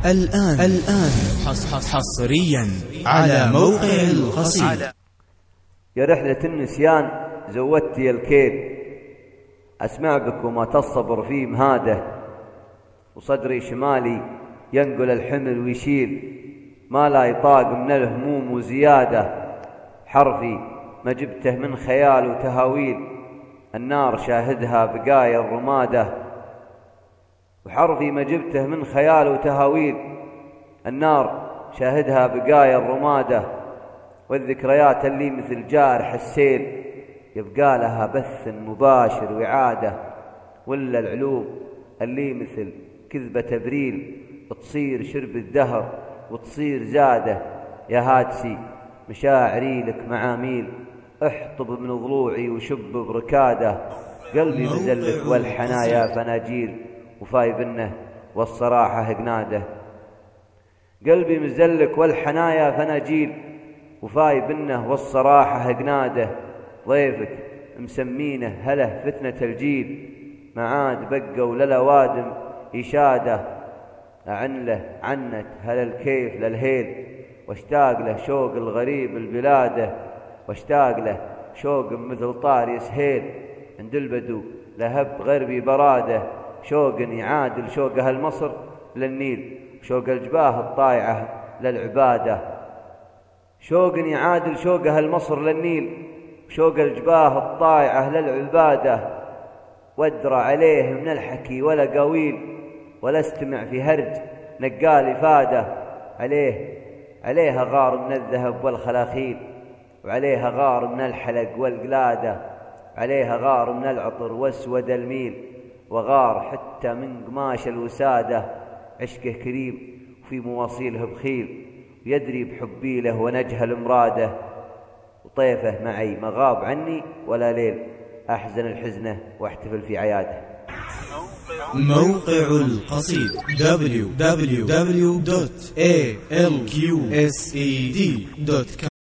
الآن حصريا على موقع القصيد. يا رحلة النسيان زودتي الكيل، أسمع بك وما تصبر في مهاده، وصدري شمالي ينقل الحمل ويشيل ما لا يطاق من الهموم وزيادة. حرفي ما جبته من خيال وتهاويل، النار شاهدها بقايا الرمادة. وحرفي ما جبته من خيال وتهاويل، النار شاهدها بقايا الرمادة. والذكريات اللي مثل جارح السيل يبقى لها بث مباشر وإعادة. ولا العلوم اللي مثل كذبة تبريل تصير شرب الدهر وتصير زادة. يا هاتسي مشاعري لك معاميل، احطب من ضلوعي وشب بركاده. قلبي مزلك والحنايا فناجيل، وفاي بنه والصراحة قناده. قلبي مزلك والحنايا فناجيل، وفاي بنه والصراحة قناده. ضيفك مسمينه هله فتنة الجيل، معاد بقى وللا وادم إشاده. أعن له عنت هل الكيف للهيل، واشتاق له شوق الغريب البلاده. واشتاق له شوق مثل طار يسهيل، عند البدو لهب غربي براده. شوق يعادل شوق أهل مصر للنيل، شوق الجباه الطايعة للعبادة. شوق يعادل شوق أهل مصر للنيل، شوق الجباه الطايعة للعبادة. وادرى عليه من الحكي ولا قويل، ولا استمع في هرج نقال إفادة. عليها غار من الذهب والخلاخيل، وعليها غار من الحلق والقلادة. عليها غار من العطر واسود الميل، وغار حتى من قماش الوسادة. عشقه كريم وفي مواصيله بخيل، ويدري بحبي له ونجهل مراده. وطيفه معي ما غاب عني ولا ليل، أحزن الحزنة واحتفل في عياده. موقع القصيد www.alqsed.com